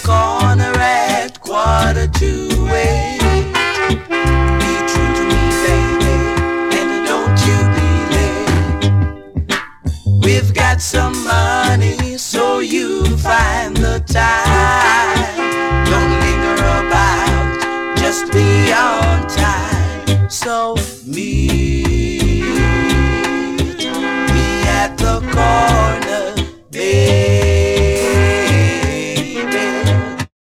corner at 7:45. Be true to me, baby, and don't you be late. We've got some money, so you find the time. Don't linger about, just be on time. So me